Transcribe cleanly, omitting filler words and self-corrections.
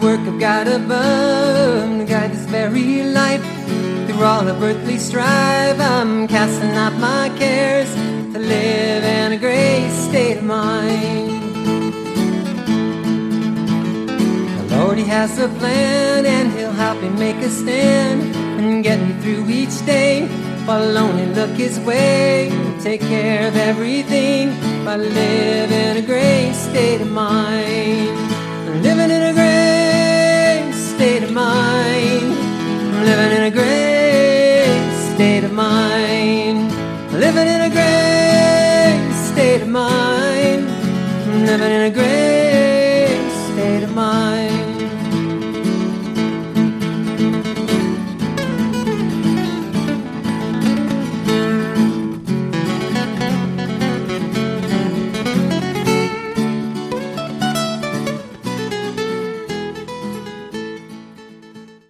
work of God above to guide this very life. Through all of earthly strife, I'm casting out my cares to live in a grace state of mind. The Lord, He has a plan, and He'll help me make a stand and get me through each day. If I'll only look His way, take care of everything. If I live in a grace state of mind, I'm living in a grace state of mind. I'm living in a grace state of mind.